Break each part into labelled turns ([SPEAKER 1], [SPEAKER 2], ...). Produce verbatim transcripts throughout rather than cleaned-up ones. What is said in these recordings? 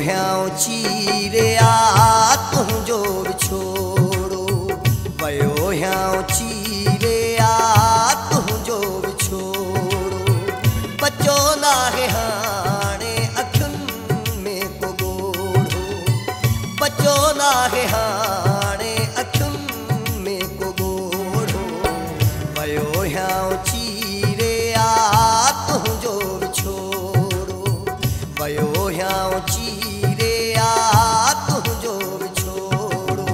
[SPEAKER 1] ह्यां चीरे आ तुंहिंजो विछोड़ो, वयो ह्यां चीरे आ तुंहिंजो विछोड़ो। बचो नाहे हाणे अखियुनि में को ॻोढ़ो, बचो नाहे हाणे अखियुनि में को ॻोढ़ो। वयो ह्यां चीरे आ तुंहिंजो विछोड़ो, वयो ह्यां चीरे आ तुंहिंजो विछोड़ो।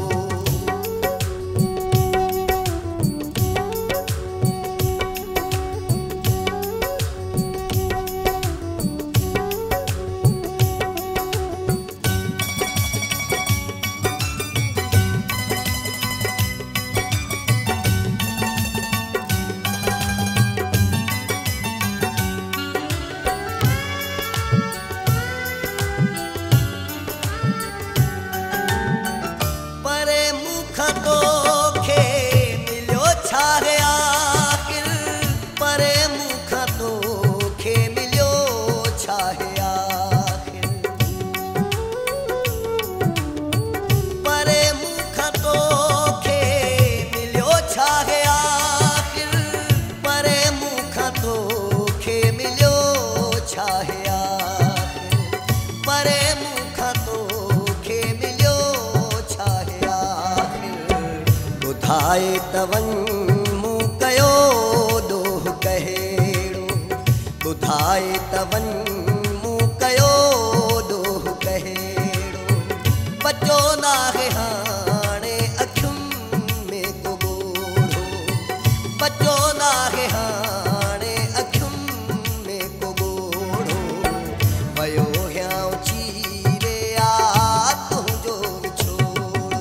[SPEAKER 1] ॿुधाए त वञ मूं कयो ॾोह कहिड़ो, ॿुधाए त वञ मूं कयो ॾोह कहिड़ो। बचो नाहे हाणे अखियुनि में को ॻोढ़ो, बचो नाहे हाणे अखियुनि में को ॻोढ़ो। वयो ह्यां चीरे आ तुंहिंजो विछोड़ो।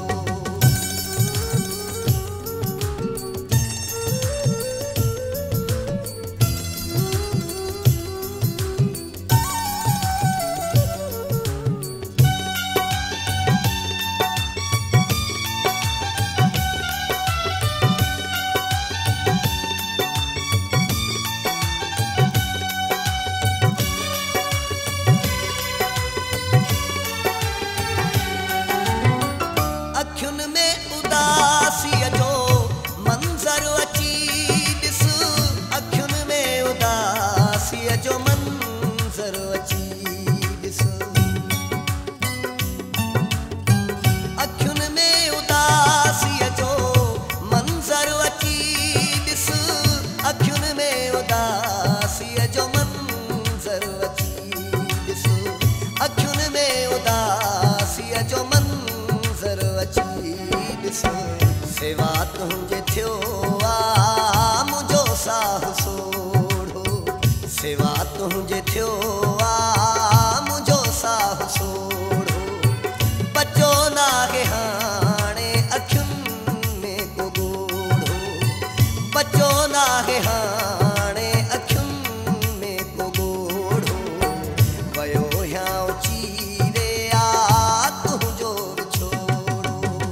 [SPEAKER 1] अखियुनि में उदासीअ जो मंज़र अची ॾिस, अखियुनि में उदासीअ जो मंज़र अची ॾिस। अखियुनि में उदासीअ जो मंज़र अची ॾिस, अखियुनि में उदासीअ जो मंज़र अची ॾिस। अखियुनि में उदासीअ जो मंज़र अची ॾिस। सेवा तुंहिंजे थियो आ मुंहिंजो साहु सोढ़ो, सेवा तुंहिंजे थियो आ मुंहिंजो साहु सोढ़ो। बचो नाहे हाणे अखियुनि में को ॻोढ़ो, बचो नाहे हाणे अखियुनि में को ॻोढ़ो। वयो ह्यां चीरे आ तुंहिंजो विछोड़ो।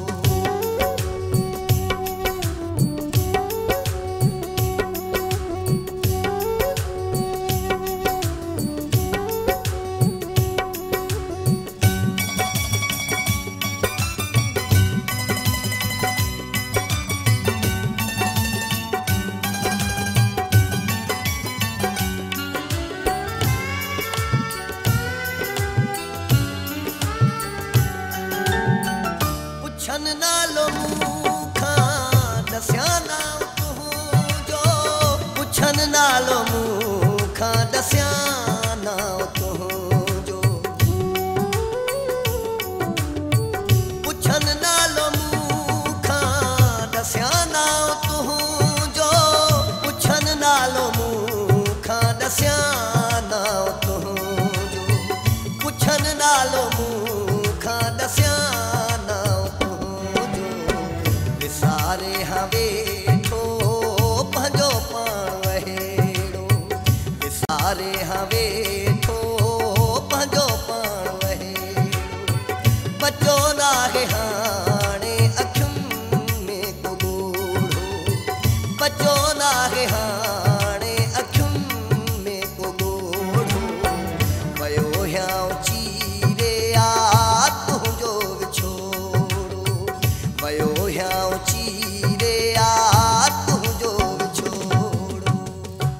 [SPEAKER 1] पुछन नालो मूं खां दसिया नाम तुंहिंजो, पुछन नालो मूं खां दसिया नाम तुंहिंजो। पुछन नालो मूं खां दसिया नाम तुंहिंजो, पुछन नालो मूं खां दसिया नाम तुंहिंजो। पुछन नालो मूं खां दसिया विसारे हां वेठो पंहिंजो पाण वहेड़ो, विसारे हां वेठो पंहिंजो पाण वहेड़ो। बचो नाहे हाणे अखियुनि में को ॻोढ़ो, बचो नाहे हाणे अखियुनि में को ॻोढ़ो। वयो ह्यां चीरे आ मां ऊची